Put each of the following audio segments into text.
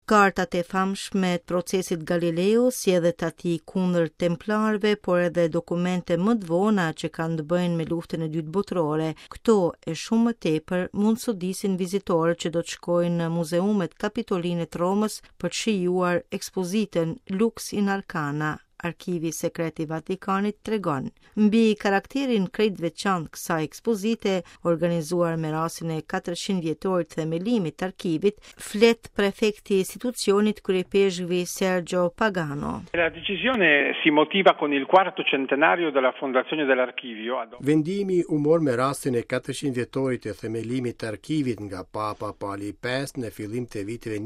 Kartat e famshme të procesit Galileo, si edhe të atij kundër templarëve, por edhe dokumente më të vona që kanë të bëjnë me luftën e dytë botërore. Këto e shumë më tepër mund sodisin vizitorët që do të shkojnë në muzeumet kapitoline të Romës për të shijuar ekspozitën Lux in Arcana. Arkivi sekret i Vatikanit tregon. Mbi karakterin krejt veçantë kësaj ekspozite, organizuar me rastin e 400 vjetorit themelimit të arkivit, flet prefekti i istitucionit kryepeshkvi Sergio Pagano. La decisione si motiva con il quarto centenario della fondazione dell'archivio. Vendimi u mor me rastin e 400 vjetorit të themelimit të arkivit nga Papa Pali V në fillim të viteve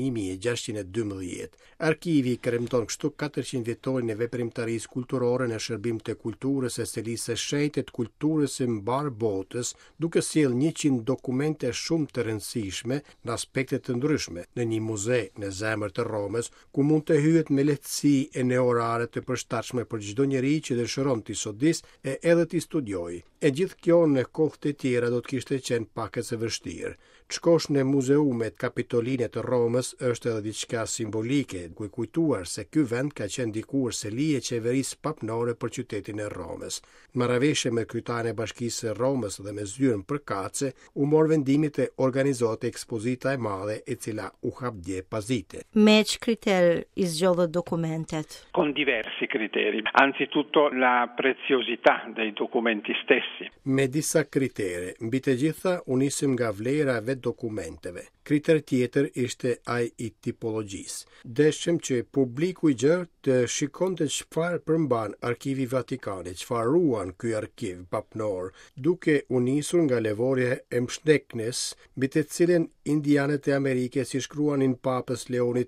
1612. Arkivi kremton kështu 400 vjetorin e veprimtarisë kulturore në shërbim të kulturës e selisë së shenjtë të kulturës së mbar botës, duke sjell 100 dokumente shumë të rëndësishme në aspekte të ndryshme në një muze në zemër të Romës, ku mund të hyhet me lehtësi e në orare të përshtatshme për çdo njeri që dëshiron të sodis e edhe të studiojë. E gjithë kjo në kohët e tjera do të kishte qenë pak e vështirë. Të shkosh në muzeumet kapitoline të Romës është edhe diçka simbolike, ku kujtuar se ky vend ka qenë dikur seli e qeverisë papnore për qytetin e Romës. Në marrëveshje me kryetarin e Bashkisë së Romës dhe me zyrën përkatëse, u mor vendimi të organizote ekspozita e madhe e cila u hap dje pasdite. Me që kriter i zgjodhët dokumentet? Con diversi criteri. Anzitutto la preziosità dei documenti stessi. Me disa kritere, mbi të gjitha u nisim nga vlera e dokumenteve. Kriter tjetër ishte ai i tipologjisë. Deshëm që publiku i gjerë të shikonte çfarë përmban Arkivi Vatikanit, çfarë ruan ky arkiv papnor, duke u nisur nga levorja e Mshdeknes, mbi të cilën indianët e Amerikës i shkruanin Papës Leonit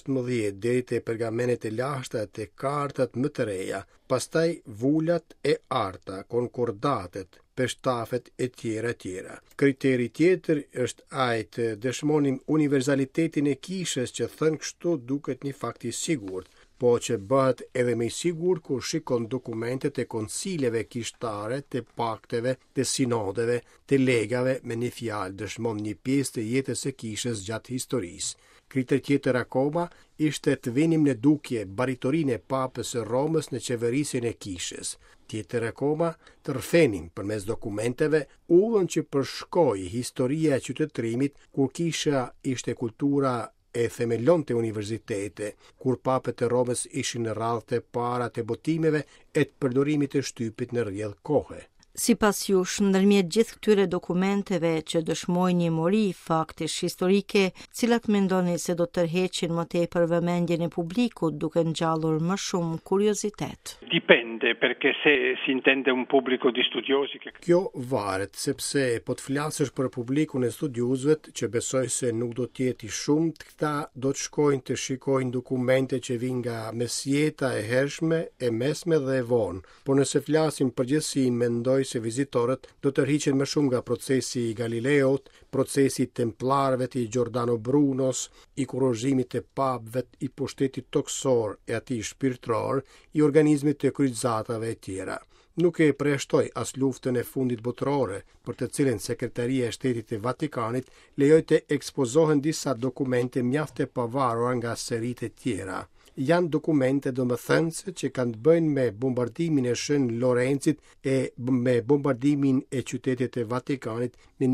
16 deri te pergamentet e lashta te kartat më të reja, pastaj vulat e arta, konkordatet, peshtafet e tjera e tjera. Kriteri tjetër është ai të dëshmonim universalitetin e kishës që thënë kështu duket një fakt i sigurt, po që bëhet edhe më i sigurt kur shikon dokumentet e koncileve kishtare, të pakteve, të sinodeve, të legave, me një fjalë dëshmon një pjesë të jetës së kishës gjatë historisë. Kriter tjetër akoma ishte të vinim në dukje baritorinë e Papës së Romës në qeverisjen e kishës. Tjetër akoma të rrëfenim përmes dokumenteve udhën që përshkoi historia e qytetërimit kur kisha ishte kultura e themelon të universitete, kur papët e Romës ishin në radhë të para të botimeve e të përdorimit të shtypit në rrjedh kohe. Sipas jush, ndërmjet gjithë këtyre dokumenteve që dëshmojnë një mori faktish historike, cilat mendoni se do të tërheqin më tepër vëmendjen e publikut duke ngjallur më shumë kuriozitet? Dipende, perché se si intende un pubblico di studiosi che... Kjo varet, sepse po të flasësh për publikun e studiuesve që besoj se nuk do të jetë i shumt, këta do të shkojnë të shikojnë dokumente që vijnë nga mesjeta e hershme, e mesme dhe e vonë. Por nëse flasim përgjithësi, mendoj se vizitorët do të rriqen më shumë nga procesi i Galileot, procesi i templarëve të Giordano Brunos, i kurorëzimit të papëve, i pushtetit toksor e atij shpirtëror, i organizmit të kryqëzatave e tjera. Nuk e përjashtoj as luftën e fundit botërore, për të cilën Sekretaria e Shtetit e Vatikanit lejoi të ekspozohen disa dokumente mjaft e pavarura nga seritë e tjera. Janë dokumente domethënëse që kanë të bëjnë me bombardimin e Shën Lorencit e me bombardimin e qytetit e Vatikanit në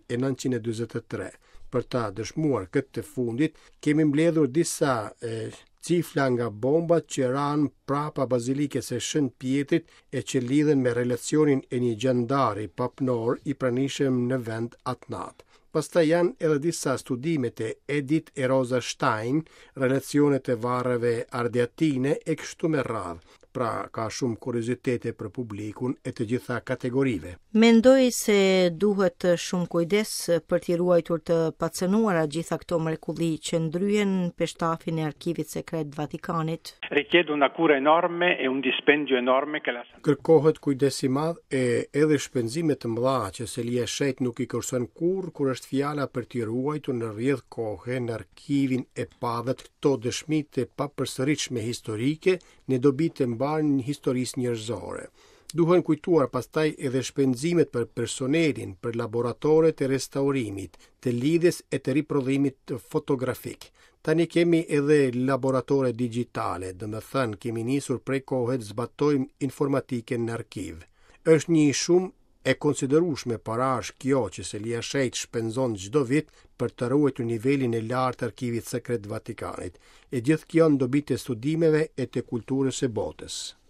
1943. Për ta dëshmuar këtë të fundit, kemi mbledhur disa cifra nga bombat që ranë prapa bazilikës së Shën Pietrit e që lidhen me relacionin e një gjandari papnor i pranishëm në vend atë natë. Pastaj janë edhe disa studime të Edith e Rosa Stein, relacionet e varreve ardeatine e kështu me radhë. Pra ka shumë kuriozitete për publikun e të gjitha kategorive. Mendoj se duhet shumë kujdes për t'i ruajtur të pacënuara gjitha këto mrekulli që ndryen peshtafin e Arkivit Sekret Vatikanit. Richiede una cura enorme e un dispendio enorme che la... Kërkohet kujdes i madh e edhe shpenzime të mëdha që selia e shenjtë nuk i kërson kur është fjala për t'i ruajtur në rrjedh kohe në arkivin e padhet këto dëshmi të papërsëritshme historike në dobi të mbarën historisë njerëzore. Duhen kujtuar pastaj edhe shpenzimet për personelin, për laboratoret e restaurimit, të lidhjes e të riprodhimit fotografik. Tani kemi edhe laboratore digitale, dhe me thënë kemi nisur prej kohet zbatojmë informatike në arkiv. Është një shumë e konsiderueshme parash kjo që Selia Shejt shpenzon çdo vit për të ruajtur nivelin e lartë arkivit sekret Vatikanit. E gjithë kjo në dobitë e studimeve e të kulturës së botës.